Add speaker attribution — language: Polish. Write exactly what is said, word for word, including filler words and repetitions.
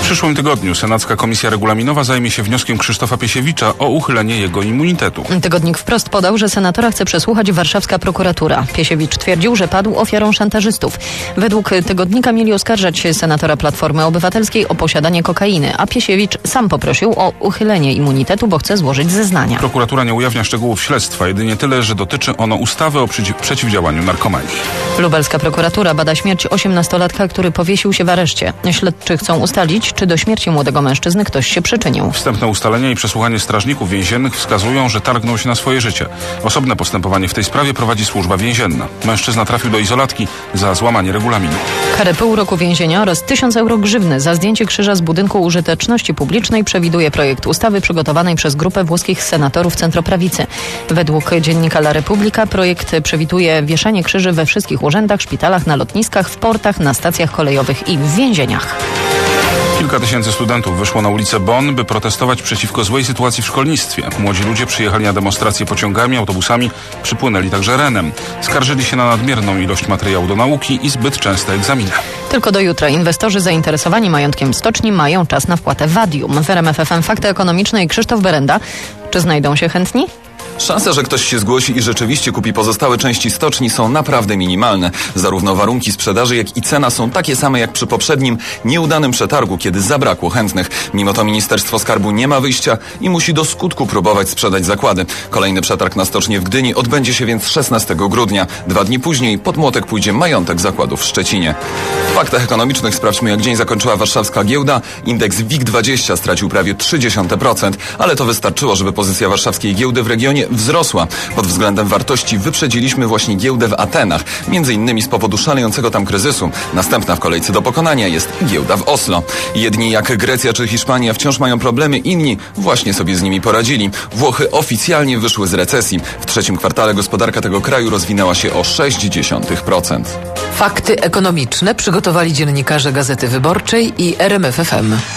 Speaker 1: przyszłym tygodniu Senacka Komisja Regulaminowa zajmie się wnioskiem Krzysztofa Piesiewicza o uchylenie jego immunitetu.
Speaker 2: Tygodnik Wprost podał, że senatora chce przesłuchać warszawska prokuratura. Piesiewicz twierdził, że padł ofiarą szantażystów. Według tygodnika mieli oskarżać senatora Platformy Obywatelskiej o posiadanie kokainy, a Piesiewicz sam poprosił o uchylenie immunitetu, bo chce złożyć zeznania.
Speaker 1: Prokuratura nie ujawnia szczegółów śledztwa, jedynie tyle, że dotyczy ono ustawy o przeciw- przeciwdziałaniu narkomanii.
Speaker 2: Lubelska prokuratura bada śmierć osiemnastolatka, który powiesił się w areszcie. Śledczy chcą ustalić, czy do śmierci młodego mężczyzny ktoś się przyczynił.
Speaker 1: Wstępne ustalenia i przesłuchanie strażników więziennych wskazują, że targnął się na swoje życie. Osobne postępowanie w tej sprawie prowadzi służba więzienna. Mężczyzna trafił do izolatki za złamanie regulaminu.
Speaker 2: Karę pół roku więzienia oraz tysiąc euro grzywny za zdjęcie krzyża z budynku użyteczności publicznej przewiduje projekt ustawy przygotowanej przez grupę włoskich senatorów centroprawicy. Według dziennika La Repubblica projekt przewiduje wieszanie krzyży we wszystkich urzędach, szpitalach, na lotniskach, w portach, na stacjach kolejowych i w więzieniach.
Speaker 1: Kilka tysięcy studentów wyszło na ulicę Bonn, by protestować przeciwko złej sytuacji w szkolnictwie. Młodzi ludzie przyjechali na demonstracje pociągami, autobusami, przypłynęli także Renem. Skarżyli się na nadmierną ilość materiału do nauki i zbyt częste egzaminy.
Speaker 2: Tylko do jutra inwestorzy zainteresowani majątkiem stoczni mają czas na wpłatę wadium. W R M F F M Fakty Ekonomiczne i Krzysztof Berenda. Czy znajdą się chętni?
Speaker 3: Szanse, że ktoś się zgłosi i rzeczywiście kupi pozostałe części stoczni są naprawdę minimalne. Zarówno warunki sprzedaży, jak i cena są takie same jak przy poprzednim nieudanym przetargu, kiedy zabrakło chętnych. Mimo to Ministerstwo Skarbu nie ma wyjścia i musi do skutku próbować sprzedać zakłady. Kolejny przetarg na stocznię w Gdyni odbędzie się więc szesnastego grudnia. Dwa dni później pod młotek pójdzie majątek zakładów w Szczecinie. W faktach ekonomicznych sprawdźmy, jak dzień zakończyła warszawska giełda. Indeks W I G dwadzieścia stracił prawie trzy dziesiąte procent, ale to wystarczyło, żeby pozycja warszawskiej giełdy w regionie wzrosła. Pod względem wartości wyprzedziliśmy właśnie giełdę w Atenach, między innymi z powodu szalejącego tam kryzysu. Następna w kolejce do pokonania jest giełda w Oslo. Jedni jak Grecja czy Hiszpania wciąż mają problemy, inni właśnie sobie z nimi poradzili. Włochy oficjalnie wyszły z recesji. W trzecim kwartale gospodarka tego kraju rozwinęła się o sześć dziesiątych procent.
Speaker 4: Fakty ekonomiczne przygotowali dziennikarze Gazety Wyborczej i R M F F M.